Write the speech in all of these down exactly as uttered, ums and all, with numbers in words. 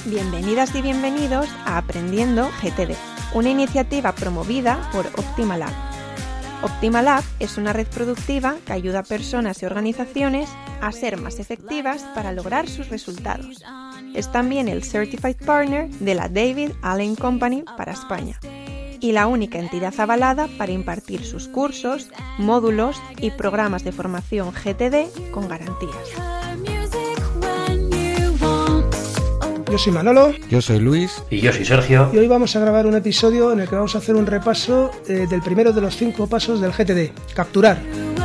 Bienvenidas y bienvenidos a Aprendiendo G T D, una iniciativa promovida por Optimalab. Optimalab es una red productiva que ayuda a personas y organizaciones a ser más efectivas para lograr sus resultados. Es también el Certified Partner de la David Allen Company para España y la única entidad avalada para impartir sus cursos, módulos y programas de formación G T D con garantías. Yo soy Manolo. Yo soy Luis. Y yo soy Sergio. Y hoy vamos a grabar un episodio en el que vamos a hacer un repaso eh, del primero de los cinco pasos del G T D, capturar.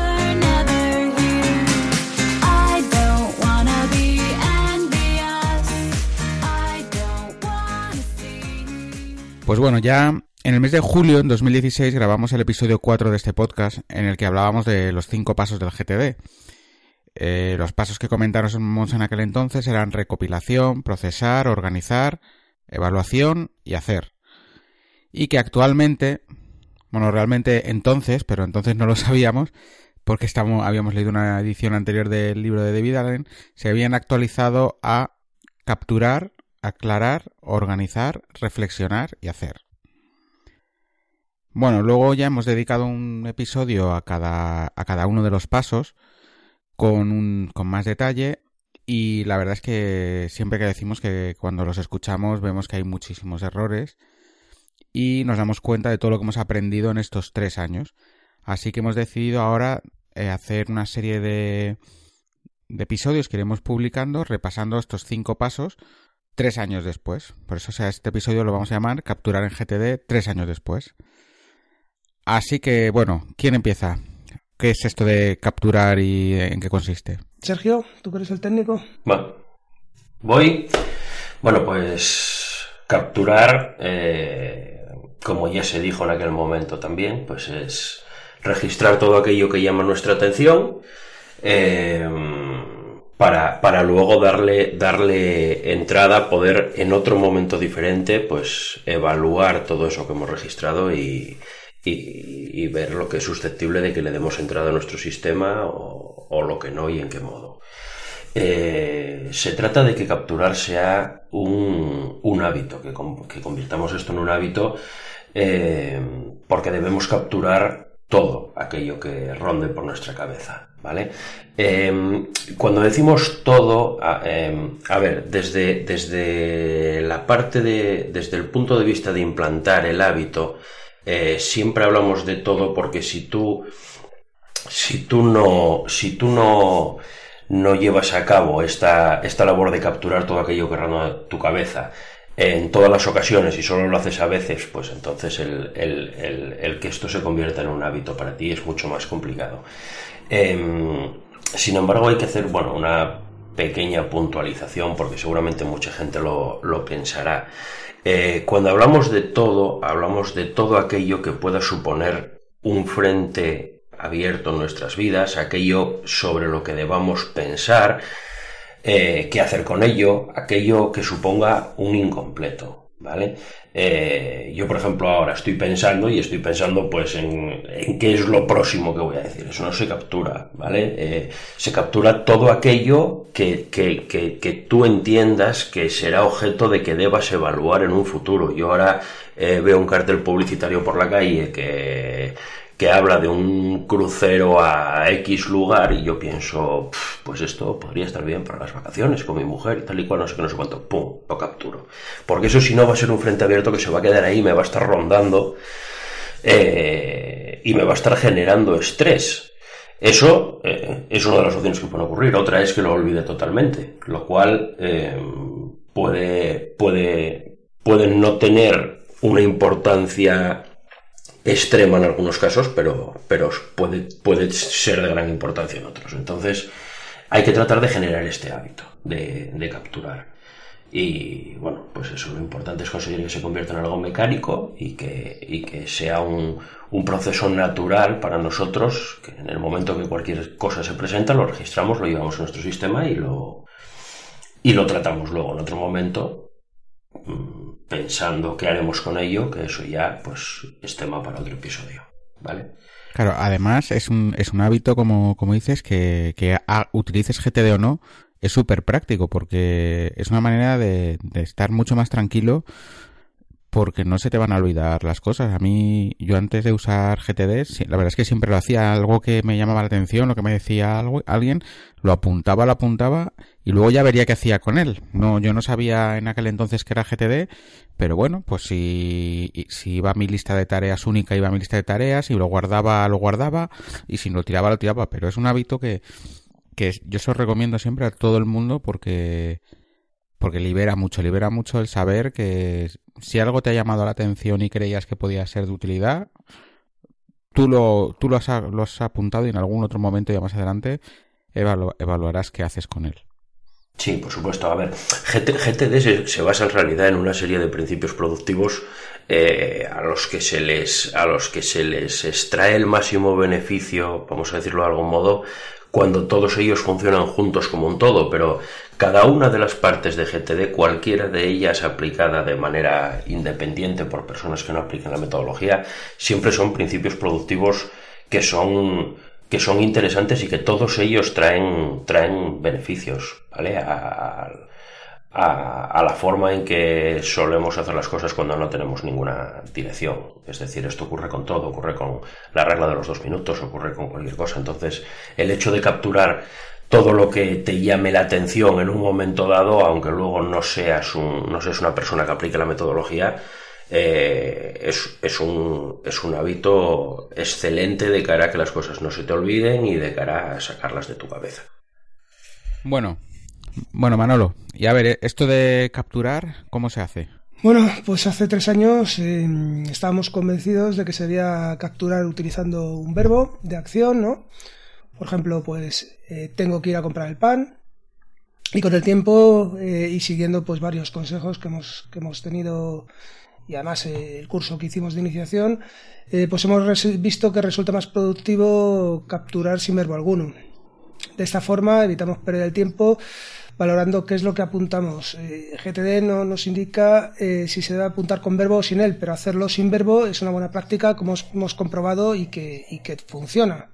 Pues bueno, ya en el mes de julio, en dos mil dieciséis, grabamos el episodio cuatro de este podcast en el que hablábamos de los cinco pasos del G T D. Eh, los pasos que comentamos en aquel entonces eran recopilación, procesar, organizar, evaluación y hacer. Y que actualmente, bueno, realmente entonces, pero entonces no lo sabíamos, porque estamos, habíamos leído una edición anterior del libro de David Allen, se habían actualizado a capturar, aclarar, organizar, reflexionar y hacer. Bueno, luego ya hemos dedicado un episodio a cada, a cada uno de los pasos, con un con más detalle, y la verdad es que siempre que decimos que cuando los escuchamos vemos que hay muchísimos errores y nos damos cuenta de todo lo que hemos aprendido en estos tres años. Así que hemos decidido ahora eh, hacer una serie de, de episodios que iremos publicando repasando estos cinco pasos tres años después. Por eso, o sea, este episodio lo vamos a llamar Capturar en G T D tres años después. Así que, bueno, ¿quién empieza? ¿Qué es esto de capturar y en qué consiste? Sergio, ¿tú que eres el técnico? Bueno, voy. Bueno, pues capturar, eh, como ya se dijo en aquel momento también, pues es registrar todo aquello que llama nuestra atención eh, para, para luego darle, darle entrada, poder en otro momento diferente, pues evaluar todo eso que hemos registrado y... Y, y ver lo que es susceptible de que le demos entrada a nuestro sistema o, o lo que no y en qué modo. Eh, se trata de que capturar sea un, un hábito, que, que convirtamos esto en un hábito, eh, porque debemos capturar todo aquello que ronde por nuestra cabeza, ¿vale? Eh, cuando decimos todo, a, eh, a ver, desde, desde la parte de, desde el punto de vista de implantar el hábito, Eh, siempre hablamos de todo porque si tú si tú no si tú no no llevas a cabo esta esta labor de capturar todo aquello que ronda tu cabeza en todas las ocasiones y solo lo haces a veces, pues entonces el, el, el, el que esto se convierta en un hábito para ti es mucho más complicado. Eh, sin embargo, hay que hacer, bueno, una pequeña puntualización porque seguramente mucha gente lo, lo pensará. Eh, cuando hablamos de todo, hablamos de todo aquello que pueda suponer un frente abierto en nuestras vidas, aquello sobre lo que debamos pensar, eh, qué hacer con ello, aquello que suponga un incompleto, ¿vale? Eh, yo, por ejemplo, ahora estoy pensando y estoy pensando pues en, en qué es lo próximo que voy a decir. Eso no se captura, ¿vale? Eh, se captura todo aquello que, que, que, que tú entiendas que será objeto de que debas evaluar en un futuro. Yo ahora eh, veo un cartel publicitario por la calle que, que habla de un crucero a X lugar y yo pienso, pues esto podría estar bien para las vacaciones con mi mujer y tal y cual, no sé qué, no sé cuánto, pum, lo capturo. Porque eso si no va a ser un frente abierto que se va a quedar ahí, me va a estar rondando eh, y me va a estar generando estrés. Eso eh, es una de las opciones que pueden ocurrir. Otra es que lo olvide totalmente, lo cual eh, puede, puede, puede no tener una importancia extrema en algunos casos, pero, pero puede, puede ser de gran importancia en otros. Entonces hay que tratar de generar este hábito de, de capturar. Y bueno, pues eso, lo importante es conseguir que se convierta en algo mecánico y que, y que sea un, un proceso natural para nosotros, que en el momento que cualquier cosa se presenta, lo registramos, lo llevamos a nuestro sistema y lo, y lo tratamos luego en otro momento, pensando qué haremos con ello, que eso ya pues es tema para otro episodio, ¿vale? Claro, además es un, es un hábito, como, como dices, que, que a, utilices G T D o no, es súper práctico porque es una manera de, de estar mucho más tranquilo porque no se te van a olvidar las cosas. A mí, yo antes de usar G T D, la verdad es que siempre lo hacía, algo que me llamaba la atención, lo que me decía algo, alguien, lo apuntaba, lo apuntaba y luego ya vería qué hacía con él. No, yo no sabía en aquel entonces que era G T D, pero bueno, pues si, si iba a mi lista de tareas única, iba a mi lista de tareas, y lo guardaba, lo guardaba, y si lo tiraba, lo tiraba. Pero es un hábito que, que yo se lo recomiendo siempre a todo el mundo porque... porque libera mucho, libera mucho el saber que si algo te ha llamado la atención y creías que podía ser de utilidad, tú lo, tú lo has, lo has apuntado y en algún otro momento ya más adelante evalu- evaluarás qué haces con él. Sí, por supuesto. A ver, G T D se, se basa en realidad en una serie de principios productivos eh, a los que se les, a los que se les extrae el máximo beneficio, vamos a decirlo de algún modo, cuando todos ellos funcionan juntos como un todo, pero cada una de las partes de G T D, cualquiera de ellas aplicada de manera independiente por personas que no apliquen la metodología, siempre son principios productivos que son, que son interesantes y que todos ellos traen, traen beneficios, ¿vale? A, a, a la forma en que solemos hacer las cosas cuando no tenemos ninguna dirección. Es decir, esto ocurre con todo, ocurre con la regla de los dos minutos, ocurre con cualquier cosa. Entonces, el hecho de capturar todo lo que te llame la atención en un momento dado, aunque luego no seas un, no seas una persona que aplique la metodología, eh, es, es un, es un hábito excelente de cara a que las cosas no se te olviden y de cara a sacarlas de tu cabeza. Bueno, bueno Manolo, y a ver, esto de capturar, ¿cómo se hace? Bueno, pues hace tres años eh, estábamos convencidos de que se debía capturar utilizando un verbo de acción, ¿no? Por ejemplo, pues eh, tengo que ir a comprar el pan, y con el tiempo eh, y siguiendo pues varios consejos que hemos, que hemos tenido, y además eh, el curso que hicimos de iniciación, eh, pues hemos res- visto que resulta más productivo capturar sin verbo alguno. De esta forma evitamos perder el tiempo valorando qué es lo que apuntamos. Eh, G T D no nos indica eh, si se debe apuntar con verbo o sin él, pero hacerlo sin verbo es una buena práctica, como hemos comprobado, y que, y que funciona.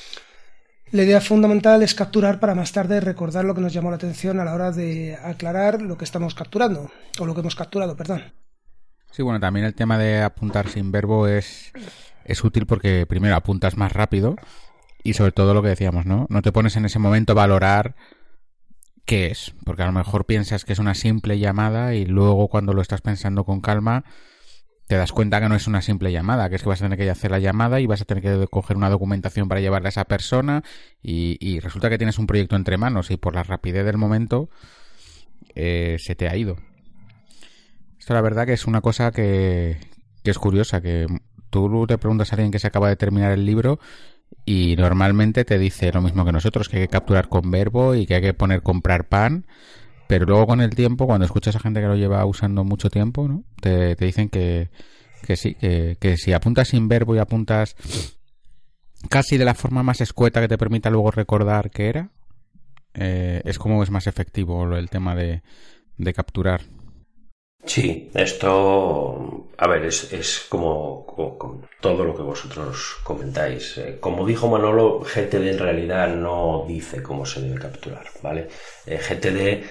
La idea fundamental es capturar para más tarde recordar lo que nos llamó la atención a la hora de aclarar lo que estamos capturando, o lo que hemos capturado, perdón. Sí, bueno, también el tema de apuntar sin verbo es, es útil porque primero apuntas más rápido y sobre todo lo que decíamos, ¿no? No te pones en ese momento a valorar qué es, porque a lo mejor piensas que es una simple llamada y luego cuando lo estás pensando con calma te das cuenta que no es una simple llamada, que es que vas a tener que hacer la llamada y vas a tener que coger una documentación para llevarla a esa persona y, y resulta que tienes un proyecto entre manos y por la rapidez del momento eh, se te ha ido. Esto la verdad que es una cosa que, que es curiosa, que tú te preguntas a alguien que se acaba de terminar el libro y normalmente te dice lo mismo que nosotros, que hay que capturar con verbo y que hay que poner comprar pan, pero luego con el tiempo, cuando escuchas a gente que lo lleva usando mucho tiempo, ¿no? Te, te dicen que, que sí, que, que si apuntas sin verbo y apuntas casi de la forma más escueta que te permita luego recordar qué era, eh, es como es más efectivo el tema de, de capturar. Sí, esto, a ver, es, es como, como, como todo lo que vosotros comentáis. Eh, como dijo Manolo, G T D en realidad no dice cómo se debe capturar, ¿vale? Eh, G T D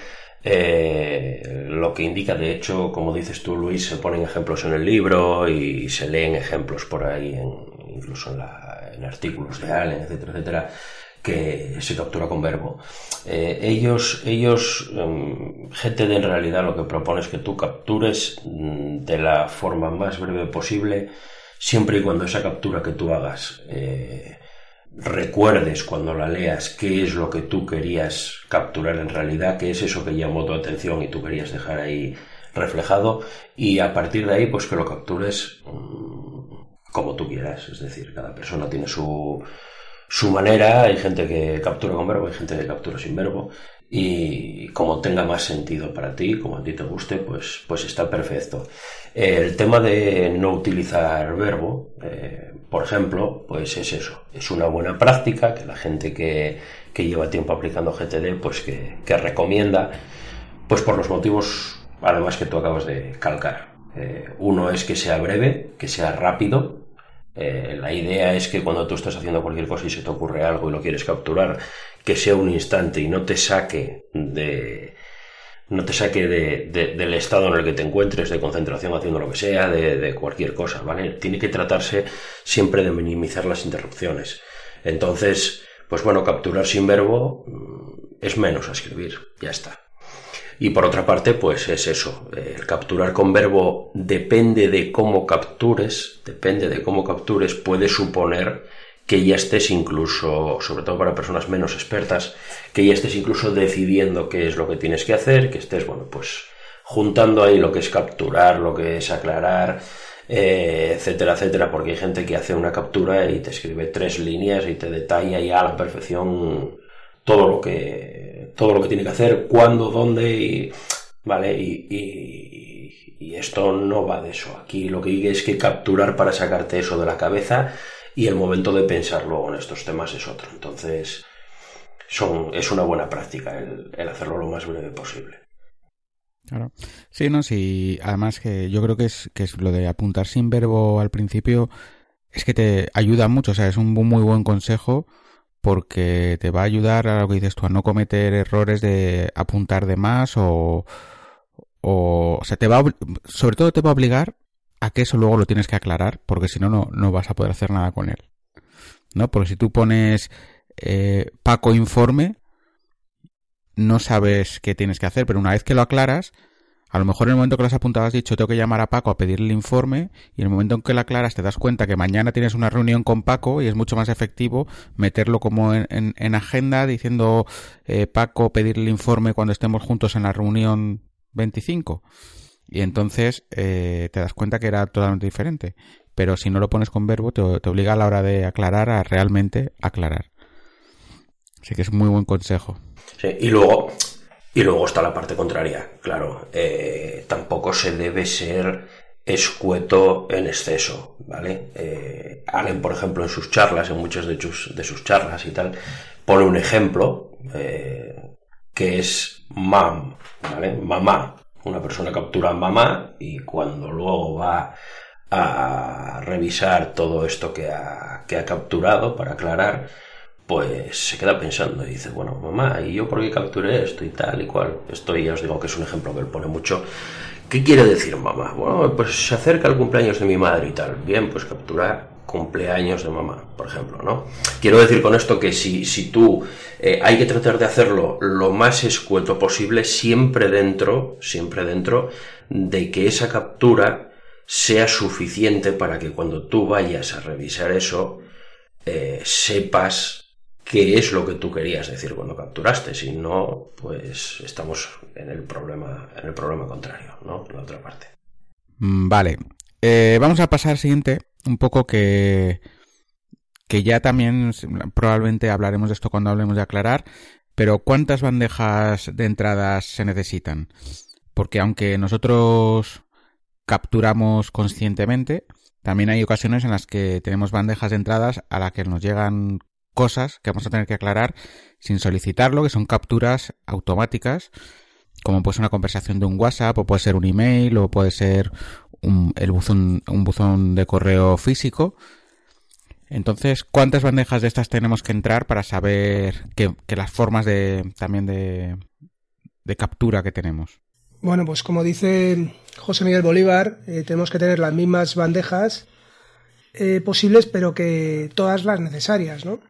eh, lo que indica, de hecho, como dices tú, Luis, se ponen ejemplos en el libro y se leen ejemplos por ahí, en, incluso en, la, en artículos de Allen, etcétera, etcétera, que se captura con verbo. Eh, ellos, ellos um, G T D en realidad lo que propone es que tú captures um, de la forma más breve posible, siempre y cuando esa captura que tú hagas eh, recuerdes cuando la leas qué es lo que tú querías capturar en realidad, qué es eso que llamó tu atención y tú querías dejar ahí reflejado, y a partir de ahí pues que lo captures um, como tú quieras. Es decir, cada persona tiene su su manera, hay gente que captura con verbo, hay gente que captura sin verbo, y como tenga más sentido para ti, como a ti te guste, pues, pues está perfecto. El tema de no utilizar verbo, eh, por ejemplo, pues es eso, es una buena práctica que la gente que, que lleva tiempo aplicando G T D, pues que, que recomienda, pues por los motivos además que tú acabas de calcar. Eh, uno es que sea breve, que sea rápido. Eh, la idea es que cuando tú estás haciendo cualquier cosa y se te ocurre algo y lo quieres capturar, que sea un instante y no te saque de... no te saque de, de, del estado en el que te encuentres, de concentración haciendo lo que sea, de, de cualquier cosa, ¿vale? Tiene que tratarse siempre de minimizar las interrupciones. Entonces, pues bueno, capturar sin verbo es menos a escribir, ya está. Y por otra parte, pues es eso, el capturar con verbo depende de cómo captures, depende de cómo captures, puede suponer que ya estés incluso, sobre todo para personas menos expertas, que ya estés incluso decidiendo qué es lo que tienes que hacer, que estés, bueno, pues juntando ahí lo que es capturar, lo que es aclarar, eh, etcétera, etcétera, porque hay gente que hace una captura y te escribe tres líneas y te detalla ya a la perfección todo lo que, todo lo que tiene que hacer, cuándo, dónde, y, vale, y, y, y esto no va de eso. Aquí lo que hay es que capturar para sacarte eso de la cabeza, y el momento de pensar luego en estos temas es otro. Entonces, son, es una buena práctica el, el hacerlo lo más breve posible. Claro. Sí, no, sí. Además que yo creo que es, que es lo de apuntar sin verbo al principio, es que te ayuda mucho. O sea, es un muy buen consejo porque te va a ayudar a lo que dices tú, a no cometer errores de apuntar de más o, o, o sea, te va a, sobre todo te va a obligar a que eso luego lo tienes que aclarar, porque si no, no, no vas a poder hacer nada con él, ¿no? Porque si tú pones eh, Paco informe, no sabes qué tienes que hacer, pero una vez que lo aclaras, a lo mejor en el momento que lo has apuntado has dicho, tengo que llamar a Paco a pedirle el informe, y en el momento en que lo aclaras te das cuenta que mañana tienes una reunión con Paco y es mucho más efectivo meterlo como en, en, en agenda diciendo eh, Paco pedirle el informe cuando estemos juntos en la reunión veinticinco. Y entonces eh, te das cuenta que era totalmente diferente. Pero si no lo pones con verbo, te, te obliga a la hora de aclarar a realmente aclarar. Así que es un muy buen consejo. Sí, y luego, y luego está la parte contraria. Claro, eh, tampoco se debe ser escueto en exceso, ¿vale? Eh, Allen, por ejemplo, en sus charlas, en muchas de sus, de sus charlas y tal, pone un ejemplo eh, que es mam, ¿vale? Mamá. Una persona captura mamá y cuando luego va a revisar todo esto que ha, que ha capturado para aclarar, pues se queda pensando y dice, bueno, mamá, ¿y yo por qué capturé esto y tal y cual? Esto ya os digo que es un ejemplo que él pone mucho. ¿Qué quiere decir mamá? Bueno, pues se acerca el cumpleaños de mi madre y tal. Bien, pues captura cumpleaños de mamá, por ejemplo, ¿no? Quiero decir con esto que si, si tú eh, hay que tratar de hacerlo lo más escueto posible, siempre dentro, siempre dentro de que esa captura sea suficiente para que cuando tú vayas a revisar eso eh, sepas qué es lo que tú querías decir cuando capturaste. Si no, pues estamos en el problema, en el problema contrario, ¿no? La otra parte. Vale. Eh, vamos a pasar al siguiente, un poco que, que ya también probablemente hablaremos de esto cuando hablemos de aclarar, pero ¿cuántas bandejas de entradas se necesitan? Porque aunque nosotros capturamos conscientemente, también hay ocasiones en las que tenemos bandejas de entradas a las que nos llegan cosas que vamos a tener que aclarar sin solicitarlo, que son capturas automáticas, como puede ser una conversación de un WhatsApp, o puede ser un email, o puede ser un, el buzón, un buzón de correo físico. Entonces, ¿cuántas bandejas de estas tenemos que entrar para saber que, que las formas de también de, de captura que tenemos? Bueno, pues como dice José Miguel Bolívar, eh, tenemos que tener las mismas bandejas eh, posibles, pero que todas las necesarias, ¿no?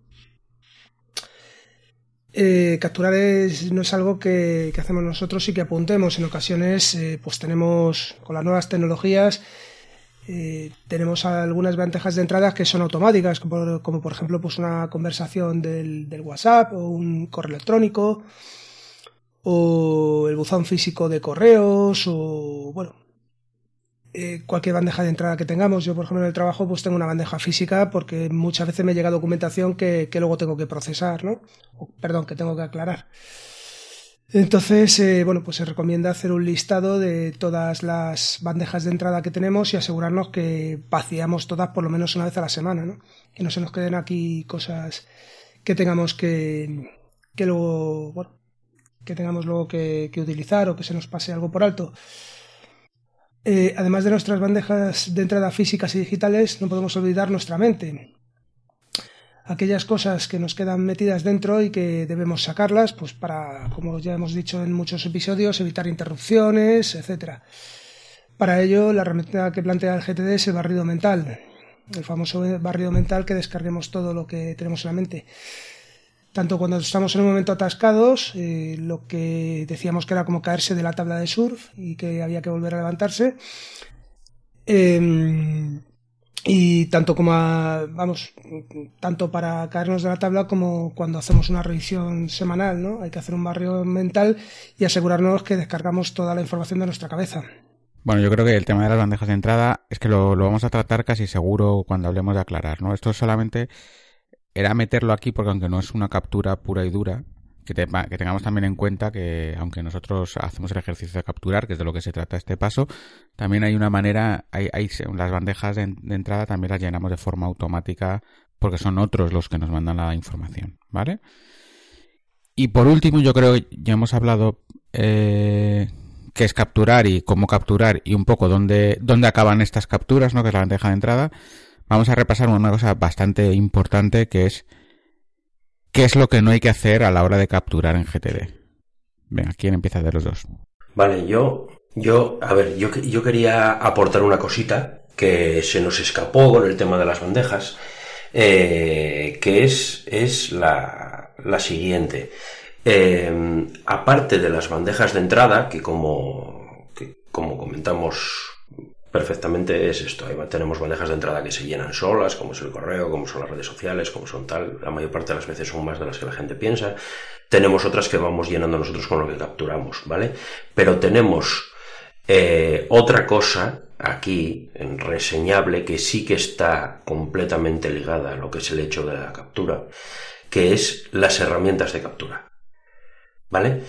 Eh, capturar es, no es algo que, que hacemos nosotros y que apuntemos. En ocasiones, eh, pues tenemos, con las nuevas tecnologías, eh, tenemos algunas bandejas de entrada que son automáticas, como, como por ejemplo pues una conversación del, del WhatsApp o un correo electrónico o el buzón físico de correos o, bueno, eh, cualquier bandeja de entrada que tengamos. Yo, por ejemplo, en el trabajo pues tengo una bandeja física porque muchas veces me llega documentación que, que luego tengo que procesar, ¿no? O, perdón, que tengo que aclarar. Entonces, eh, bueno, pues se recomienda hacer un listado de todas las bandejas de entrada que tenemos y asegurarnos que vaciamos todas por lo menos una vez a la semana, ¿no? Que no se nos queden aquí cosas que tengamos que, que luego, bueno, que tengamos luego que, que utilizar o que se nos pase algo por alto. Eh, además de nuestras bandejas de entrada físicas y digitales, no podemos olvidar nuestra mente. Aquellas cosas que nos quedan metidas dentro y que debemos sacarlas, pues para, como ya hemos dicho en muchos episodios, evitar interrupciones, etcétera. Para ello, la herramienta que plantea el G T D es el barrido mental, el famoso barrido mental, que descarguemos todo lo que tenemos en la mente. Tanto cuando estamos en un momento atascados, eh, lo que decíamos que era como caerse de la tabla de surf y que había que volver a levantarse, eh, y tanto como a, vamos, tanto para caernos de la tabla como cuando hacemos una revisión semanal, ¿no? Hay que hacer un barrido mental y asegurarnos que descargamos toda la información de nuestra cabeza. Bueno, yo creo que el tema de las bandejas de entrada es que lo, lo vamos a tratar casi seguro cuando hablemos de aclarar, ¿no? Esto solamente era meterlo aquí porque aunque no es una captura pura y dura, que, te, que tengamos también en cuenta que aunque nosotros hacemos el ejercicio de capturar, que es de lo que se trata este paso, también hay una manera, hay, hay las bandejas de, de entrada también las llenamos de forma automática porque son otros los que nos mandan la información, ¿vale? Y por último, yo creo que ya hemos hablado eh, qué es capturar y cómo capturar y un poco dónde, dónde acaban estas capturas, ¿no? Que es la bandeja de entrada. Vamos a repasar una cosa bastante importante que es qué es lo que no hay que hacer a la hora de capturar en G T D. Venga, ¿quién empieza de los dos? Vale, yo, yo, a ver, yo, yo quería aportar una cosita que se nos escapó con el tema de las bandejas, eh, que es, es la, la siguiente. Eh, aparte de las bandejas de entrada, que como, que como comentamos perfectamente es esto, ahí tenemos bandejas de entrada que se llenan solas, como es el correo, como son las redes sociales, como son tal, la mayor parte de las veces son más de las que la gente piensa. Tenemos otras que vamos llenando nosotros con lo que capturamos, ¿vale? Pero tenemos eh, otra cosa aquí, reseñable, que sí que está completamente ligada a lo que es el hecho de la captura, que es las herramientas de captura. ¿Vale?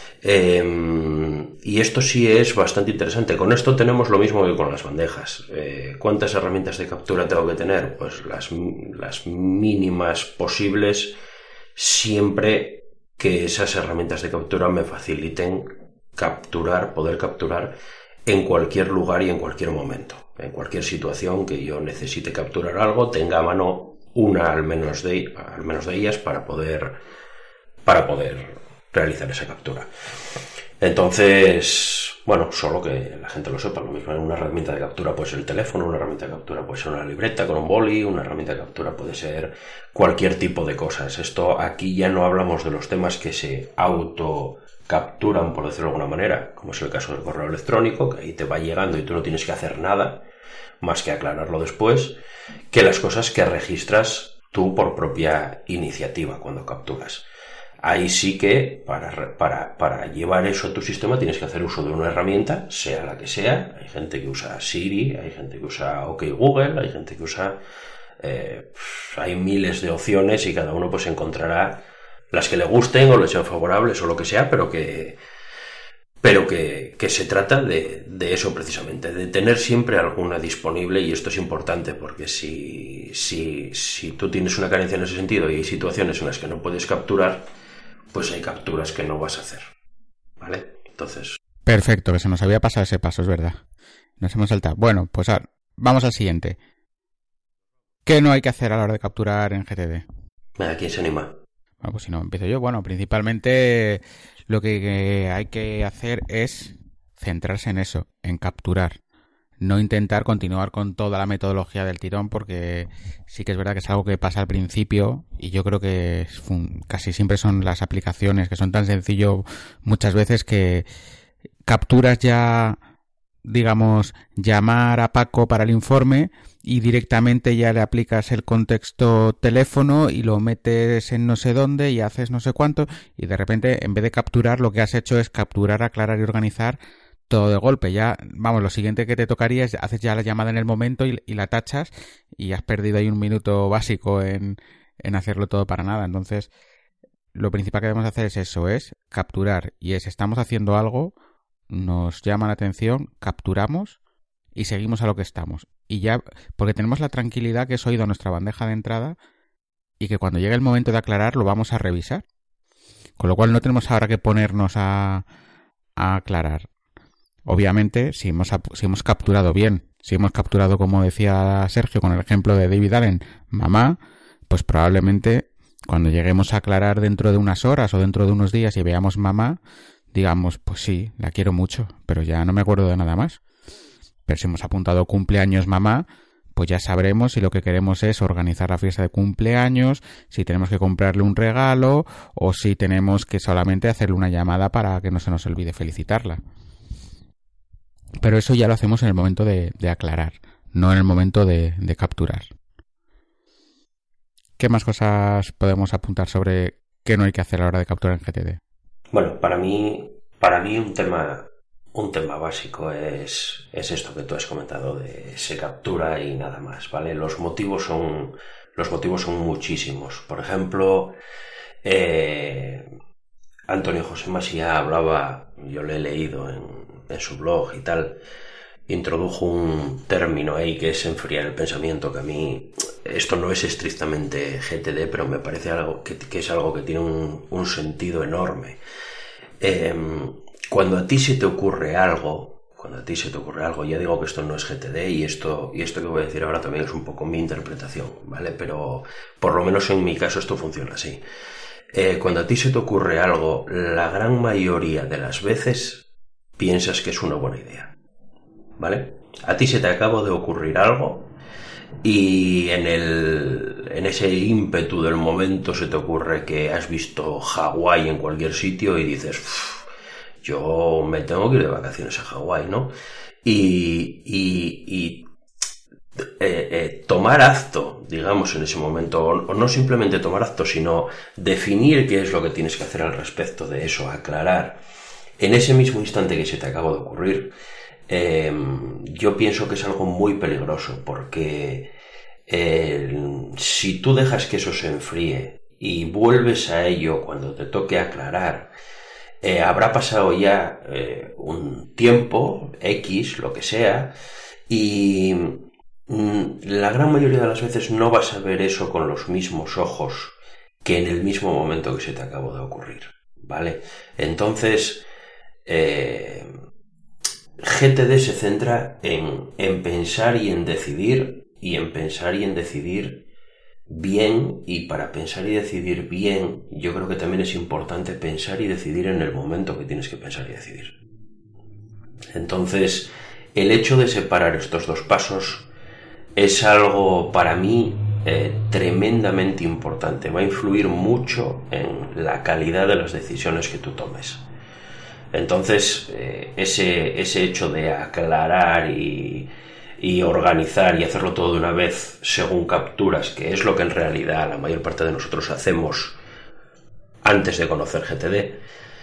Eh, y esto sí es bastante interesante. Con esto tenemos lo mismo que con las bandejas. Eh, ¿Cuántas herramientas de captura tengo que tener? Pues las, las mínimas posibles, siempre que esas herramientas de captura me faciliten capturar, poder capturar en cualquier lugar y en cualquier momento. En cualquier situación que yo necesite capturar algo, tenga a mano una al menos de, al menos de ellas para poder, para poder realizar esa captura. Entonces, bueno, solo que la gente lo sepa, lo mismo en una herramienta de captura puede ser el teléfono, una herramienta de captura puede ser una libreta con un boli, una herramienta de captura puede ser cualquier tipo de cosas. Esto aquí ya no hablamos de los temas que se auto capturan, por decirlo de alguna manera, como es el caso del correo electrónico, que ahí te va llegando y tú no tienes que hacer nada más que aclararlo después, que las cosas que registras tú por propia iniciativa cuando capturas. Ahí sí que para, para, para llevar eso a tu sistema tienes que hacer uso de una herramienta, sea la que sea. Hay gente que usa Siri, hay gente que usa OK Google, hay gente que usa... Eh, hay miles de opciones y cada uno pues encontrará las que le gusten o le sean favorables o lo que sea, pero que pero que, que se trata de, de eso precisamente, de tener siempre alguna disponible, y esto es importante porque si, si, si tú tienes una carencia en ese sentido y hay situaciones en las que no puedes capturar, pues hay capturas que no vas a hacer, ¿vale? Entonces... Perfecto, que se nos había pasado ese paso, es verdad. Nos hemos saltado. Bueno, pues ahora, vamos al siguiente. ¿Qué no hay que hacer a la hora de capturar en G T D? Venga, ¿quién se anima? Bueno, pues si no, empiezo yo. Bueno, principalmente lo que hay que hacer es centrarse en eso, en capturar. No intentar continuar con toda la metodología del tirón, porque sí que es verdad que es algo que pasa al principio y yo creo que es fun- casi siempre son las aplicaciones que son tan sencillo muchas veces que capturas ya, digamos, llamar a Paco para el informe y directamente ya le aplicas el contexto teléfono y lo metes en no sé dónde y haces no sé cuánto y de repente en vez de capturar lo que has hecho es capturar, aclarar y organizar todo de golpe. Ya, vamos, lo siguiente que te tocaría es haces ya la llamada en el momento y, y la tachas y has perdido ahí un minuto básico en, en hacerlo todo para nada. Entonces, lo principal que debemos hacer es eso, es capturar. Y es, estamos haciendo algo, nos llama la atención, capturamos y seguimos a lo que estamos. Y ya, porque tenemos la tranquilidad que es oído nuestra bandeja de entrada y que cuando llegue el momento de aclarar lo vamos a revisar. Con lo cual no tenemos ahora que ponernos a, a aclarar. Obviamente, si hemos, si hemos capturado bien, si hemos capturado, como decía Sergio, con el ejemplo de David Allen, mamá, pues probablemente cuando lleguemos a aclarar dentro de unas horas o dentro de unos días y veamos mamá, digamos, pues sí, la quiero mucho, pero ya no me acuerdo de nada más. Pero si hemos apuntado cumpleaños mamá, pues ya sabremos si lo que queremos es organizar la fiesta de cumpleaños, si tenemos que comprarle un regalo o si tenemos que solamente hacerle una llamada para que no se nos olvide felicitarla. Pero eso ya lo hacemos en el momento de, de aclarar, no en el momento de, de capturar. ¿Qué más cosas podemos apuntar sobre qué no hay que hacer a la hora de capturar en G T D? Bueno, para mí, para mí un tema, un tema básico es, es esto que tú has comentado de se captura y nada más, ¿vale? Los motivos son, los motivos son muchísimos. Por ejemplo, eh, Antonio José Masía hablaba, yo lo he leído en en su blog y tal, introdujo un término ahí que es enfriar el pensamiento, que a mí esto no es estrictamente G T D, pero me parece algo que, que es algo que tiene un, un sentido enorme. Eh, cuando a ti se te ocurre algo, cuando a ti se te ocurre algo, ya digo que esto no es G T D y esto, y esto que voy a decir ahora también es un poco mi interpretación, ¿vale? Pero por lo menos en mi caso esto funciona así. Eh, cuando a ti se te ocurre algo, la gran mayoría de las veces piensas que es una buena idea, ¿vale? A ti se te acaba de ocurrir algo y en el en ese ímpetu del momento se te ocurre que has visto Hawái en cualquier sitio y dices, yo me tengo que ir de vacaciones a Hawái, ¿no? Y, y, y eh, eh, tomar acto, digamos, en ese momento, o, o no simplemente tomar acto, sino definir qué es lo que tienes que hacer al respecto de eso, aclarar. En ese mismo instante que se te acaba de ocurrir, eh, yo pienso que es algo muy peligroso, porque eh, si tú dejas que eso se enfríe y vuelves a ello cuando te toque aclarar, eh, habrá pasado ya eh, un tiempo, X, lo que sea, y mm, la gran mayoría de las veces no vas a ver eso con los mismos ojos que en el mismo momento que se te acabó de ocurrir, ¿vale? Entonces, Eh, G T D se centra en, en pensar y en decidir, y en pensar y en decidir bien, y para pensar y decidir bien, yo creo que también es importante pensar y decidir en el momento que tienes que pensar y decidir. Entonces, el hecho de separar estos dos pasos es algo para mí eh, tremendamente importante, va a influir mucho en la calidad de las decisiones que tú tomes. Entonces, eh, ese, ese hecho de aclarar y, y organizar y hacerlo todo de una vez según capturas, que es lo que en realidad la mayor parte de nosotros hacemos antes de conocer G T D,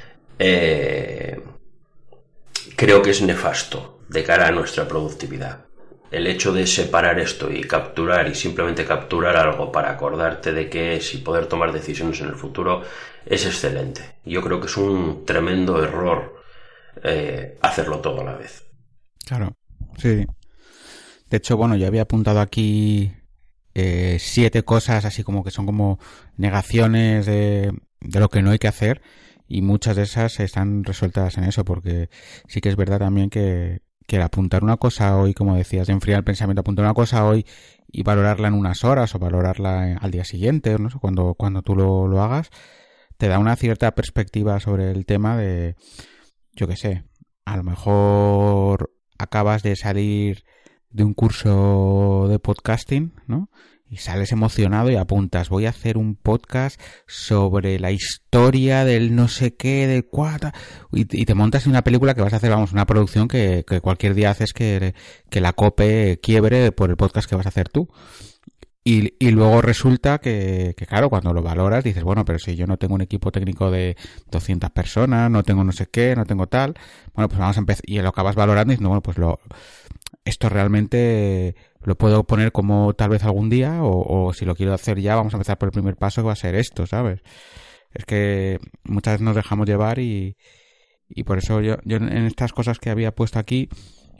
eh, creo que es nefasto de cara a nuestra productividad. El hecho de separar esto y capturar y simplemente capturar algo para acordarte de qué es y poder tomar decisiones en el futuro es excelente. Yo creo que es un tremendo error eh, hacerlo todo a la vez. Claro, sí. De hecho, bueno, yo había apuntado aquí eh, siete cosas así como que son como negaciones de, de lo que no hay que hacer, y muchas de esas están resueltas en eso, porque sí que es verdad también que que el apuntar una cosa hoy, como decías, de enfriar el pensamiento, apuntar una cosa hoy y valorarla en unas horas o valorarla en, al día siguiente, no sé, cuando, cuando tú lo, lo hagas, te da una cierta perspectiva sobre el tema de, yo qué sé, a lo mejor acabas de salir de un curso de podcasting, ¿no? Y sales emocionado y apuntas, voy a hacer un podcast sobre la historia del no sé qué, del cuata, y, y te montas en una película que vas a hacer, vamos, una producción que, que cualquier día haces que, que la cope quiebre por el podcast que vas a hacer tú. Y, y luego resulta que, que, claro, cuando lo valoras dices, bueno, pero si yo no tengo un equipo técnico de doscientas personas, no tengo no sé qué, no tengo tal, bueno, pues vamos a empezar, y lo acabas valorando y diciendo, bueno, pues lo, esto realmente lo puedo poner como tal vez algún día, o, o si lo quiero hacer ya, vamos a empezar por el primer paso que va a ser esto, ¿sabes? Es que muchas veces nos dejamos llevar y, y por eso yo, yo en estas cosas que había puesto aquí,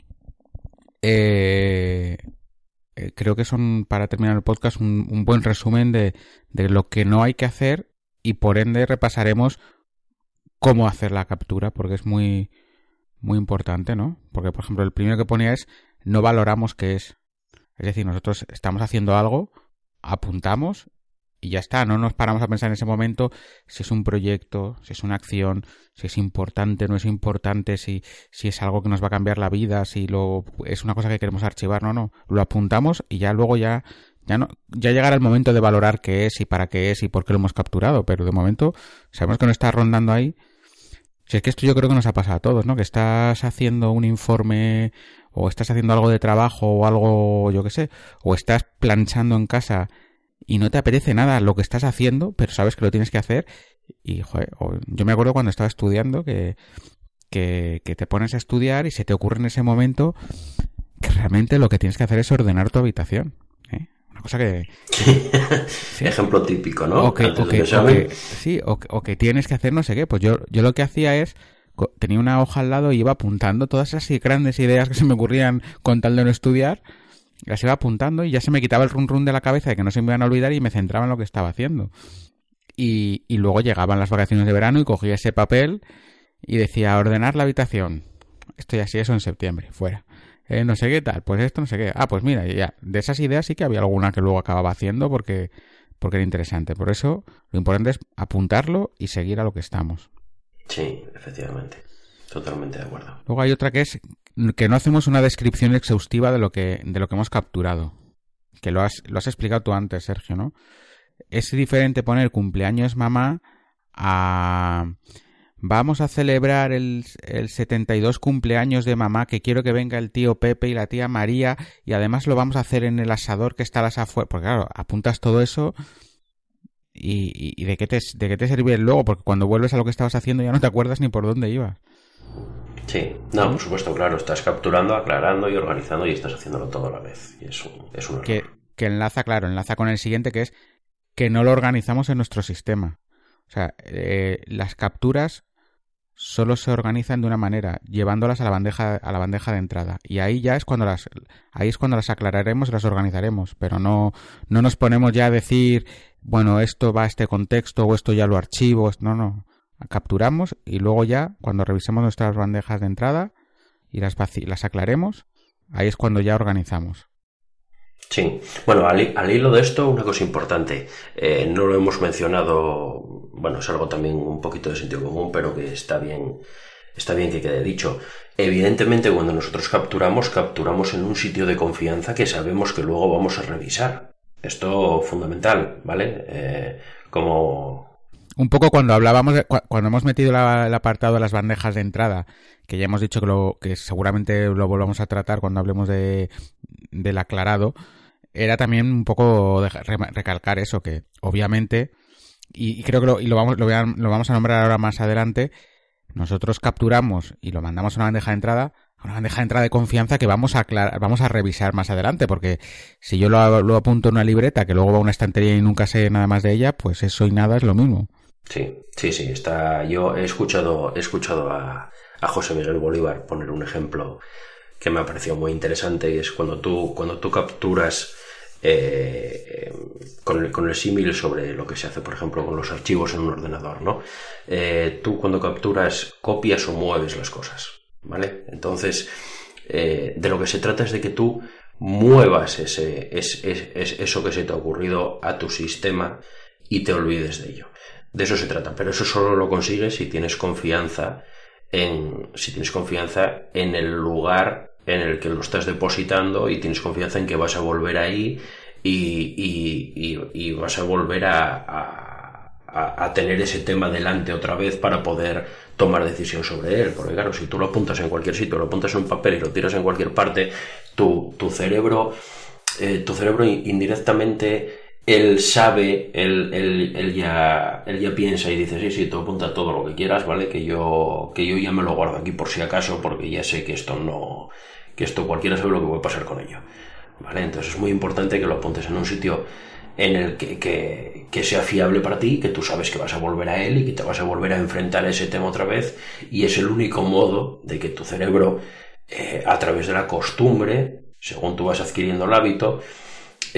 eh, eh, creo que son, para terminar el podcast, un, un buen resumen de, de lo que no hay que hacer, y por ende repasaremos cómo hacer la captura, porque es muy, muy importante, ¿no? Porque, por ejemplo, el primero que ponía es no valoramos qué es. Es decir, nosotros estamos haciendo algo, apuntamos y ya está. No nos paramos a pensar en ese momento si es un proyecto, si es una acción, si es importante, no es importante, si, si es algo que nos va a cambiar la vida, si lo es una cosa que queremos archivar. No, no. Lo apuntamos y ya luego ya, ya, no, ya llegará el momento de valorar qué es y para qué es y por qué lo hemos capturado. Pero de momento sabemos que no está rondando ahí. Si es que esto yo creo que nos ha pasado a todos, ¿no? Que estás haciendo un informe o estás haciendo algo de trabajo o algo, yo qué sé, o estás planchando en casa y no te apetece nada lo que estás haciendo, pero sabes que lo tienes que hacer. Y, joder, yo me acuerdo cuando estaba estudiando que, que, que te pones a estudiar y se te ocurre en ese momento que realmente lo que tienes que hacer es ordenar tu habitación, ¿eh? Una cosa que... ¿sí? Ejemplo típico, ¿no? O que, o que, o que, sí, o que, o que tienes que hacer no sé qué. Pues yo, yo lo que hacía es... Tenía una hoja al lado y iba apuntando todas esas grandes ideas que se me ocurrían con tal de no estudiar. Las iba apuntando y ya se me quitaba el run run de la cabeza de que no se me iban a olvidar y me centraba en lo que estaba haciendo. Y, y luego llegaban las vacaciones de verano y cogía ese papel y decía, ordenar la habitación. Esto ya sí, eso en septiembre, fuera. Eh, no sé qué tal, pues esto no sé qué. Ah, pues mira, ya, de esas ideas sí que había alguna que luego acababa haciendo porque, porque era interesante. Por eso lo importante es apuntarlo y seguir a lo que estamos. Sí, efectivamente. Totalmente de acuerdo. Luego hay otra que es que no hacemos una descripción exhaustiva de lo que, de lo que hemos capturado. Que lo has, lo has explicado tú antes, Sergio, ¿no? Es diferente poner cumpleaños mamá a... Vamos a celebrar el, el setenta y dos cumpleaños de mamá, que quiero que venga el tío Pepe y la tía María, y además lo vamos a hacer en el asador que está a las afueras. Porque claro, apuntas todo eso y, y, y ¿de qué te, de qué te sirve luego? Porque cuando vuelves a lo que estabas haciendo ya no te acuerdas ni por dónde ibas. Sí, no, por supuesto, claro, estás capturando, aclarando y organizando y estás haciéndolo todo a la vez. Y es un, es un error. Que, que enlaza, claro, enlaza con el siguiente, que es que no lo organizamos en nuestro sistema. O sea, eh, las capturas solo se organizan de una manera, llevándolas a la bandeja a la bandeja de entrada. Y ahí ya es cuando las ahí es cuando las aclararemos y las organizaremos, pero no no nos ponemos ya a decir, bueno, esto va a este contexto o esto ya lo archivo, no, no. Capturamos y luego ya cuando revisemos nuestras bandejas de entrada y las vaci- las aclaremos, ahí es cuando ya organizamos. Sí, bueno, al, al hilo de esto, una cosa importante, eh, no lo hemos mencionado, bueno, es algo también un poquito de sentido común, pero que está bien, está bien que quede dicho. Evidentemente, cuando nosotros capturamos, capturamos en un sitio de confianza que sabemos que luego vamos a revisar. Esto fundamental, ¿vale? Eh, como... Un poco cuando hablábamos, de, cuando hemos metido la, el apartado de las bandejas de entrada, que ya hemos dicho que, lo, que seguramente lo volvamos a tratar cuando hablemos de del aclarado, era también un poco de, recalcar eso, que obviamente, y, y creo que lo, y lo, vamos, lo, voy a, lo vamos a nombrar ahora más adelante, nosotros capturamos y lo mandamos a una bandeja de entrada, a una bandeja de entrada de confianza que vamos a aclarar, vamos a revisar más adelante, porque si yo lo, lo apunto en una libreta que luego va a una estantería y nunca sé nada más de ella, pues eso y nada es lo mismo. Sí, sí, sí, está. Yo he escuchado, he escuchado a, a José Miguel Bolívar poner un ejemplo que me ha parecido muy interesante, y es cuando tú, cuando tú capturas eh, con el, con el símil sobre lo que se hace, por ejemplo, con los archivos en un ordenador, ¿no? Eh, tú cuando capturas copias o mueves las cosas, ¿vale? Entonces, eh, de lo que se trata es de que tú muevas ese, es, es, es, eso que se te ha ocurrido a tu sistema y te olvides de ello. De eso se trata, pero eso solo lo consigues si tienes confianza en, si tienes confianza en el lugar en el que lo estás depositando y tienes confianza en que vas a volver ahí y, y, y, y vas a volver a, a, a tener ese tema delante otra vez para poder tomar decisión sobre él. Porque claro, si tú lo apuntas en cualquier sitio, lo apuntas en un papel y lo tiras en cualquier parte, tu, tu cerebro, eh, tu cerebro indirectamente... Él sabe, él, él, él, ya, él ya piensa y dice, sí, sí, tú apunta todo lo que quieras, ¿vale? Que yo, que yo ya me lo guardo aquí por si acaso, porque ya sé que esto no, que esto cualquiera sabe lo que puede pasar con ello, ¿vale? Entonces es muy importante que lo apuntes en un sitio en el que, que, que sea fiable para ti, que tú sabes que vas a volver a él y que te vas a volver a enfrentar a ese tema otra vez, y es el único modo de que tu cerebro, eh, a través de la costumbre, según tú vas adquiriendo el hábito,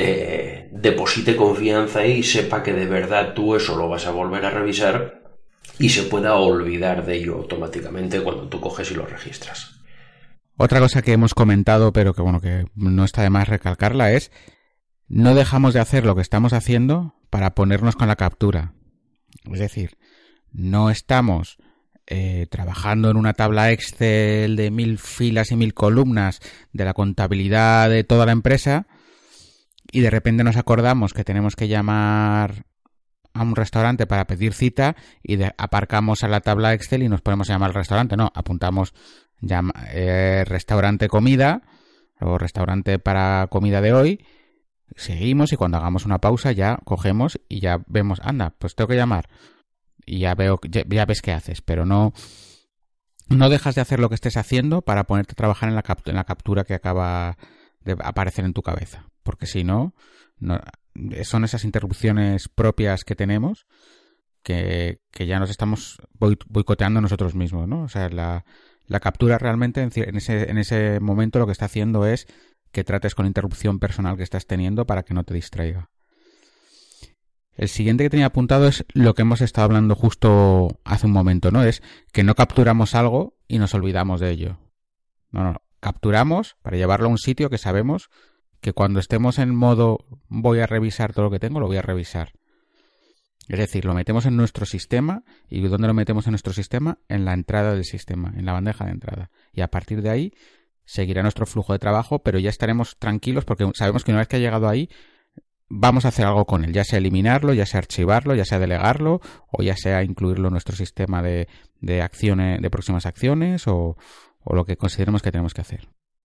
Eh, deposite confianza y sepa que de verdad tú eso lo vas a volver a revisar y se pueda olvidar de ello automáticamente cuando tú coges y lo registras. Otra cosa que hemos comentado, pero que bueno, que no está de más recalcarla, es no dejamos de hacer lo que estamos haciendo para ponernos con la captura. Es decir, no estamos eh, trabajando en una tabla Excel de mil filas y mil columnas de la contabilidad de toda la empresa y de repente nos acordamos que tenemos que llamar a un restaurante para pedir cita y de, aparcamos a la tabla Excel y nos ponemos a llamar al restaurante. No, apuntamos llama, eh, restaurante comida o restaurante para comida de hoy, seguimos y cuando hagamos una pausa ya cogemos y ya vemos, anda, pues tengo que llamar y ya veo, ya, ya ves qué haces, pero no no dejas de hacer lo que estés haciendo para ponerte a trabajar en la, capt- en la captura que acaba de aparecer en tu cabeza, porque si no, no son esas interrupciones propias que tenemos que, que ya nos estamos boicoteando nosotros mismos, ¿no? O sea, la, la captura realmente en, en, ese, en ese momento lo que está haciendo es que trates con la interrupción personal que estás teniendo para que no te distraiga. El siguiente que tenía apuntado es lo que hemos estado hablando justo hace un momento, ¿no? Es que no capturamos algo y nos olvidamos de ello. No, no, capturamos para llevarlo a un sitio que sabemos que cuando estemos en modo voy a revisar todo lo que tengo, lo voy a revisar. Es decir, lo metemos en nuestro sistema. ¿Y dónde lo metemos en nuestro sistema? En la entrada del sistema, en la bandeja de entrada. Y a partir de ahí seguirá nuestro flujo de trabajo, pero ya estaremos tranquilos porque sabemos que una vez que ha llegado ahí vamos a hacer algo con él, ya sea eliminarlo, ya sea archivarlo, ya sea delegarlo o ya sea incluirlo en nuestro sistema de, de acciones, de próximas acciones o, o lo que consideremos que tenemos que hacer.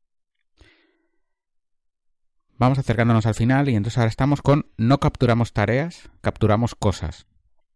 Vamos acercándonos al final y entonces ahora estamos con no capturamos tareas, capturamos cosas.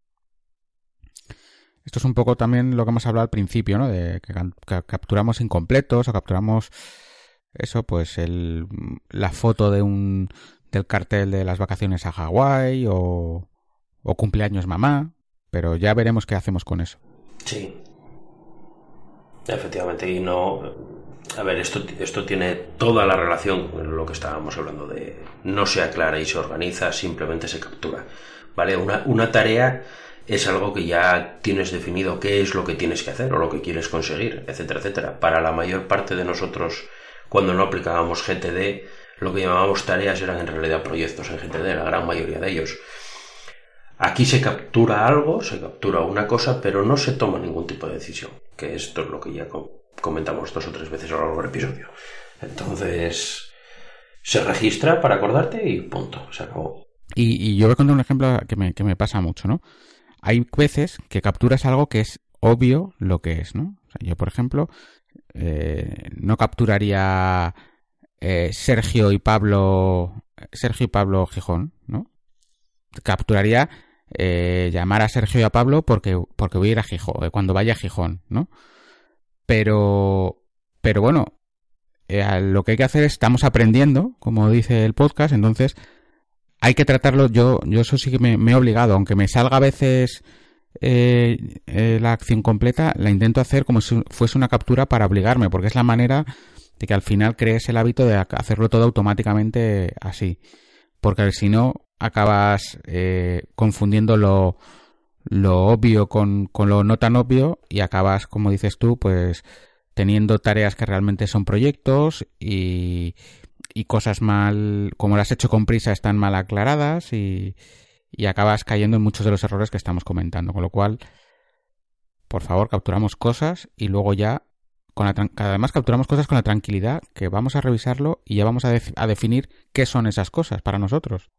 Esto es un poco también lo que hemos hablado al principio, ¿no? De que capturamos incompletos o capturamos eso, pues el, la foto de un del cartel de las vacaciones a Hawái o, o cumpleaños mamá, pero ya veremos qué hacemos con eso. Sí. Efectivamente, y no... A ver, esto, esto tiene toda la relación con lo que estábamos hablando de no se aclara y se organiza, simplemente se captura. ¿Vale? Una, una tarea es algo que ya tienes definido qué es lo que tienes que hacer o lo que quieres conseguir, etcétera, etcétera. Para la mayor parte de nosotros, cuando no aplicábamos G T D, lo que llamábamos tareas eran en realidad proyectos en G T D, la gran mayoría de ellos. Aquí se captura algo, se captura una cosa, pero no se toma ningún tipo de decisión, que esto es lo que ya comentamos dos o tres veces a lo largo del episodio. Entonces, se registra para acordarte y punto, se acabó. Y, y yo voy a contar un ejemplo que me, que me pasa mucho, ¿no? Hay veces que capturas algo que es obvio lo que es, ¿no? O sea, yo, por ejemplo, eh, no capturaría eh, Sergio y Pablo, Sergio y Pablo Gijón, ¿no? Capturaría eh, llamar a Sergio y a Pablo porque, porque voy a ir a Gijón, eh, cuando vaya a Gijón, ¿no? Pero, pero bueno, eh, lo que hay que hacer es, estamos aprendiendo, como dice el podcast, entonces hay que tratarlo, yo yo eso sí que me, me he obligado, aunque me salga a veces eh, eh, la acción completa, la intento hacer como si fuese una captura para obligarme, porque es la manera de que al final crees el hábito de hacerlo todo automáticamente así, porque si no acabas eh, confundiendo lo lo obvio con, con lo no tan obvio y acabas, como dices tú, pues teniendo tareas que realmente son proyectos y, y cosas mal, como las has hecho con prisa, están mal aclaradas y, y acabas cayendo en muchos de los errores que estamos comentando. Con lo cual, por favor, capturamos cosas y luego ya, con la, además capturamos cosas con la tranquilidad que vamos a revisarlo y ya vamos a, def, a definir qué son esas cosas para nosotros.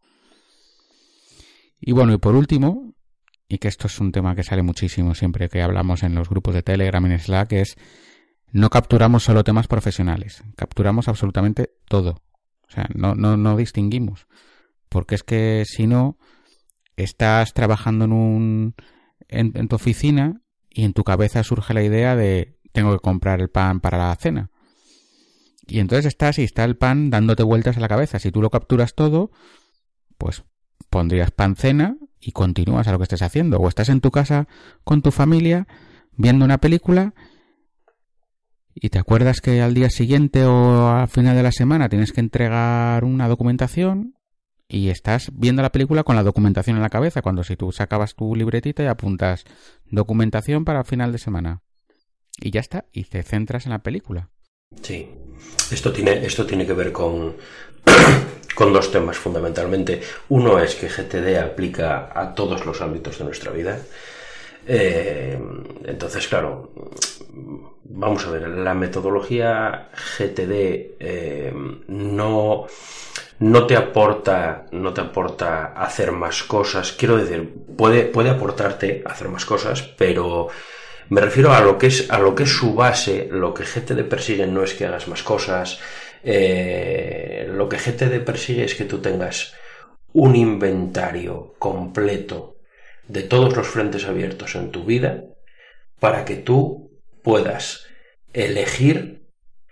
Y bueno, y por último, y que esto es un tema que sale muchísimo siempre que hablamos en los grupos de Telegram y en Slack, es no capturamos solo temas profesionales, capturamos absolutamente todo. O sea, no, no, no distinguimos. Porque es que si no, estás trabajando en un en, en tu oficina y en tu cabeza surge la idea de tengo que comprar el pan para la cena. Y entonces estás y está el pan dándote vueltas a la cabeza. Si tú lo capturas todo, pues pondrías pan cena y continúas a lo que estés haciendo. O estás en tu casa con tu familia viendo una película y te acuerdas que al día siguiente o al final de la semana tienes que entregar una documentación y estás viendo la película con la documentación en la cabeza, cuando si tú sacabas tu libretita y apuntas documentación para el final de semana. Y ya está, y te centras en la película. Sí, esto tiene, esto tiene que ver con, con dos temas fundamentalmente. Uno es que G T D aplica a todos los ámbitos de nuestra vida. Eh, entonces, claro, vamos a ver, la metodología G T D eh, no, no te aporta, no te aporta hacer más cosas. Quiero decir, puede, puede aportarte hacer más cosas, pero me refiero a lo que es, a lo que es su base. Lo que G T D persigue no es que hagas más cosas. Eh, lo que G T D persigue es que tú tengas un inventario completo de todos los frentes abiertos en tu vida para que tú puedas elegir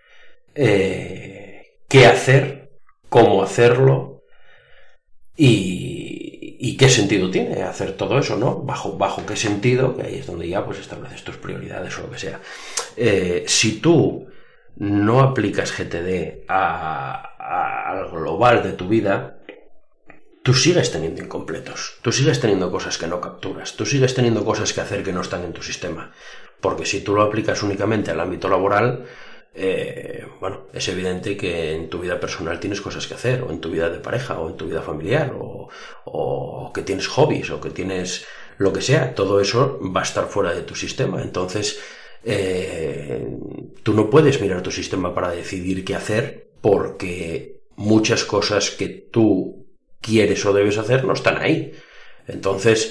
eh, qué hacer, cómo hacerlo y, y qué sentido tiene hacer todo eso, ¿no? Bajo, bajo qué sentido, que ahí es donde ya pues estableces tus prioridades o lo que sea. Eh, si tú no aplicas G T D a, a, al global de tu vida, tú sigues teniendo incompletos, tú sigues teniendo cosas que no capturas, tú sigues teniendo cosas que hacer que no están en tu sistema. Porque si tú lo aplicas únicamente al ámbito laboral, eh, bueno, es evidente que en tu vida personal tienes cosas que hacer, o en tu vida de pareja, o en tu vida familiar, o, o que tienes hobbies, o que tienes lo que sea. Todo eso va a estar fuera de tu sistema. Entonces, eh, tú no puedes mirar tu sistema para decidir qué hacer, porque muchas cosas que tú quieres o debes hacer no están ahí. Entonces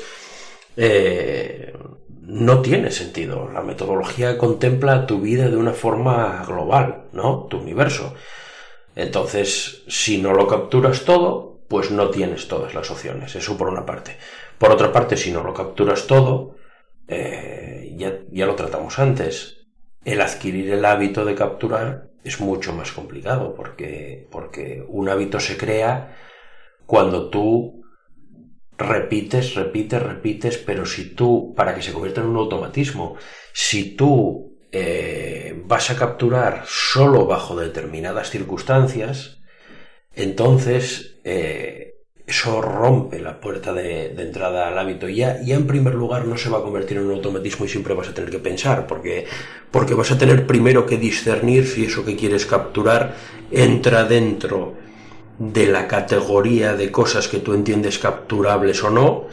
eh, no tiene sentido. La metodología contempla tu vida de una forma global, ¿no? Tu universo. Entonces, si no lo capturas todo, pues no tienes todas las opciones. Eso por una parte. Por otra parte, si no lo capturas todo, eh, ya, ya lo tratamos antes, el adquirir el hábito de capturar es mucho más complicado, porque, porque un hábito se crea cuando tú repites, repites, repites, pero si tú, para que se convierta en un automatismo, si tú eh, vas a capturar solo bajo determinadas circunstancias, entonces eh, eso rompe la puerta de, de entrada al hábito. Ya, ya en primer lugar no se va a convertir en un automatismo y siempre vas a tener que pensar, porque, porque vas a tener primero que discernir si eso que quieres capturar entra dentro de la categoría de cosas que tú entiendes capturables o no,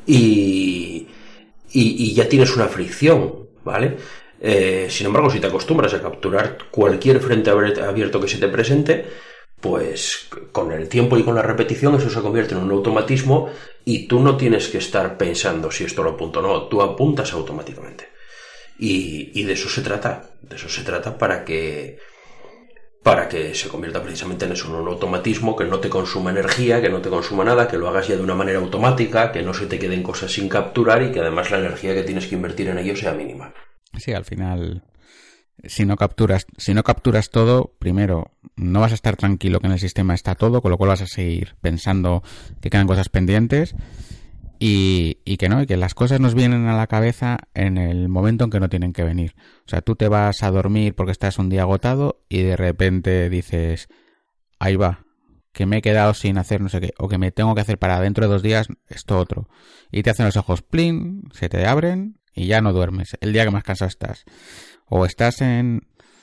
y, y, y ya tienes una fricción, ¿vale? Eh, sin embargo, si te acostumbras a capturar cualquier frente abierto que se te presente, pues con el tiempo y con la repetición eso se convierte en un automatismo y tú no tienes que estar pensando si esto lo apunto o no, tú apuntas automáticamente. Y, y de eso se trata, de eso se trata para que para que se convierta precisamente en eso, en un automatismo que no te consuma energía, que no te consuma nada, que lo hagas ya de una manera automática, que no se te queden cosas sin capturar y que además la energía que tienes que invertir en ello sea mínima. Sí, al final, si no capturas, si no capturas todo, primero, no vas a estar tranquilo que en el sistema está todo, con lo cual vas a seguir pensando que quedan cosas pendientes. Y, y que no, y que las cosas nos vienen a la cabeza en el momento en que no tienen que venir. O sea, tú te vas a dormir porque estás un día agotado y de repente dices, ahí va, que me he quedado sin hacer no sé qué, o que me tengo que hacer para dentro de dos días esto otro. Y te hacen los ojos plin, se te abren y ya no duermes, el día que más cansado estás. O estás en...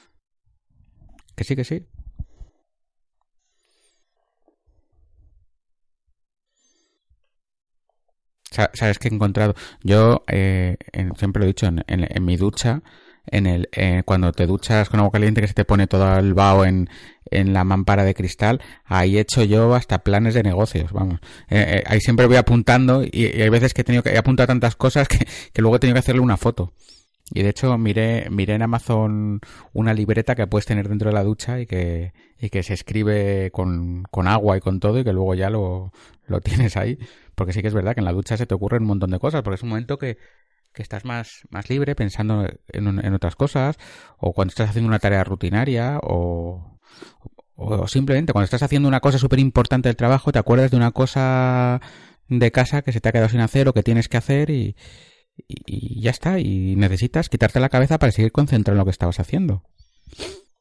Que sí, que sí. ¿Sabes qué he encontrado? Yo eh, en, siempre lo he dicho, en, en, en mi ducha, en el eh, cuando te duchas con agua caliente que se te pone todo el vaho en, en la mampara de cristal, ahí he hecho yo hasta planes de negocios, vamos. Eh, eh, ahí siempre voy apuntando y, y hay veces que he tenido que he apuntado tantas cosas que, que luego he tenido que hacerle una foto. Y de hecho miré, miré en Amazon una libreta que puedes tener dentro de la ducha y que, y que se escribe con, con agua y con todo y que luego ya lo, lo tienes ahí. Porque sí que es verdad que en la ducha se te ocurren un montón de cosas, porque es un momento que, que estás más, más libre pensando en, en otras cosas, o cuando estás haciendo una tarea rutinaria, o, o simplemente cuando estás haciendo una cosa súper importante del trabajo, te acuerdas de una cosa de casa que se te ha quedado sin hacer o que tienes que hacer y... Y, y ya está, y necesitas quitarte la cabeza para seguir concentrado en lo que estabas haciendo.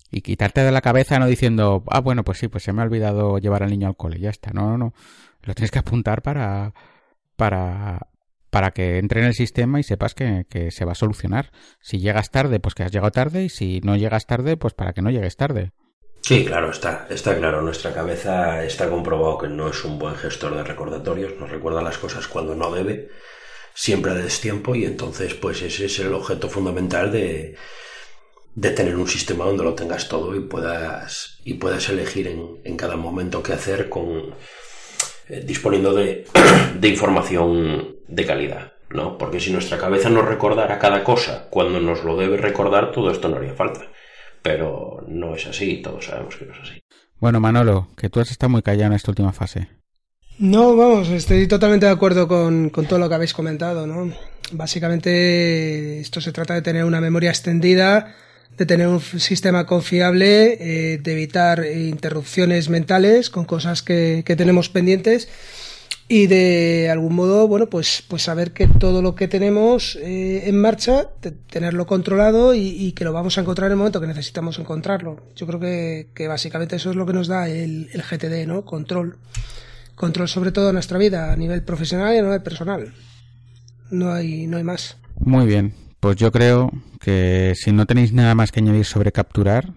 Y quitarte de la cabeza no diciendo, ah, bueno, pues sí, pues se me ha olvidado llevar al niño al cole, ya está. No, no, no. Lo tienes que apuntar para, para, para que entre en el sistema y sepas que, que se va a solucionar. Si llegas tarde, pues que has llegado tarde, y si no llegas tarde, pues para que no llegues tarde. Sí, claro, está, está claro. Nuestra cabeza está comprobado que no es un buen gestor de recordatorios, nos recuerda las cosas cuando no debe, siempre a destiempo, y entonces pues ese es el objeto fundamental de, de tener un sistema donde lo tengas todo y puedas, y puedas elegir en, en cada momento qué hacer con eh, disponiendo de, de información de calidad, ¿no? Porque si nuestra cabeza nos recordara cada cosa cuando nos lo debe recordar, todo esto no haría falta. Pero no es así, todos sabemos que no es así. Bueno, Manolo, que tú has estado muy callado en esta última fase. No, vamos, estoy totalmente de acuerdo con, con todo lo que habéis comentado, ¿no? Básicamente esto se trata de tener una memoria extendida, de tener un sistema confiable, eh, de evitar interrupciones mentales con cosas que, que tenemos pendientes, y de algún modo, bueno, pues, pues saber que todo lo que tenemos eh, en marcha, te, tenerlo controlado y, y que lo vamos a encontrar en el momento que necesitamos encontrarlo. Yo creo que, que básicamente eso es lo que nos da el, el G T D, ¿no? Control. Control sobre todo en nuestra vida, a nivel profesional y a nivel personal. No hay, no hay más. Muy bien, pues yo creo que si no tenéis nada más que añadir sobre capturar,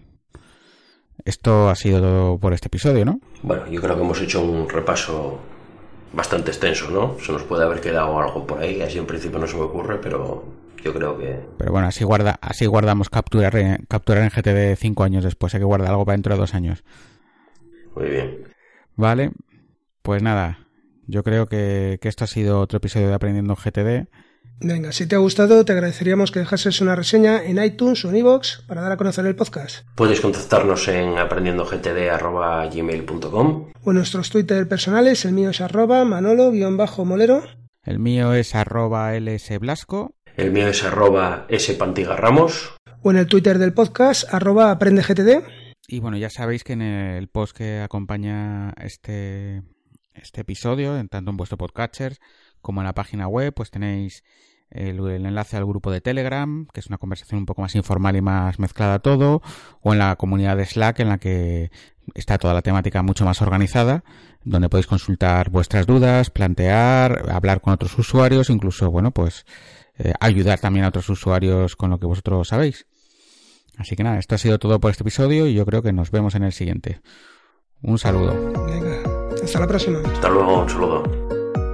esto ha sido todo por este episodio, ¿no? Bueno, yo creo que hemos hecho un repaso bastante extenso, ¿no? Se nos puede haber quedado algo por ahí, así en principio no se me ocurre, pero yo creo que... Pero bueno, así guarda, así guardamos capturar, eh, capturar en G T D cinco años después, hay que guardar algo para dentro de dos años. Muy bien. Vale, pues nada, yo creo que, que esto ha sido otro episodio de Aprendiendo G T D. Venga, si te ha gustado, te agradeceríamos que dejases una reseña en iTunes o en iVoox para dar a conocer el podcast. Puedes contactarnos en aprendiendo g t d arroba gmail punto com. O en nuestros Twitter personales, el mío es arroba manolo-molero. El mío es arroba lsblasco. El mío es arroba spantigarramos. O en el Twitter del podcast, arroba aprendegtd. Y bueno, ya sabéis que en el post que acompaña este, este episodio, en tanto en vuestro podcatcher como en la página web, pues tenéis el, el enlace al grupo de Telegram, que es una conversación un poco más informal y más mezclada todo, o en la comunidad de Slack, en la que está toda la temática mucho más organizada, donde podéis consultar vuestras dudas, plantear, hablar con otros usuarios, incluso, bueno, pues eh, ayudar también a otros usuarios con lo que vosotros sabéis. Así que nada, esto ha sido todo por este episodio y yo creo que nos vemos en el siguiente. Un saludo. Venga, hasta la próxima. Hasta luego, un saludo.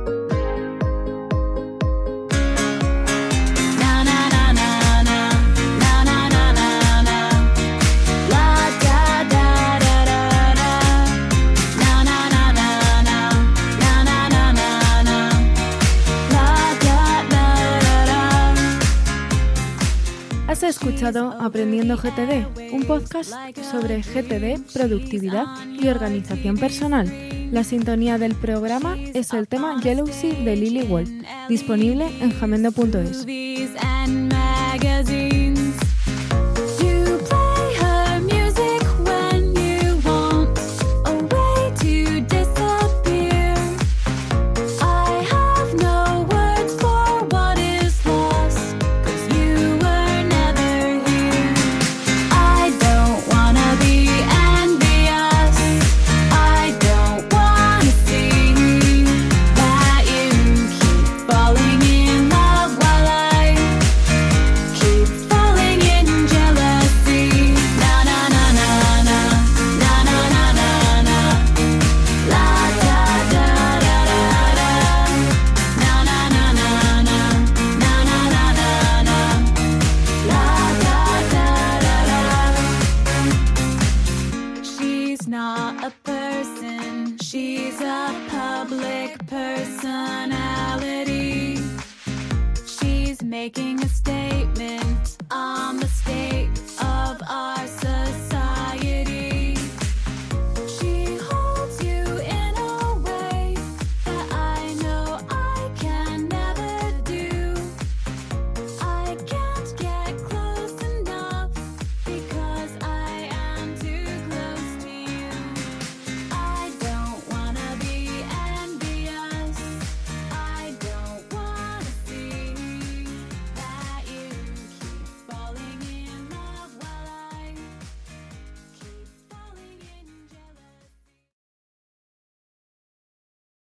Has escuchado Aprendiendo G T D, un podcast sobre G T D, productividad y organización personal. La sintonía del programa es el tema Jealousy de Lily Wolf, disponible en jamendo punto es. Making a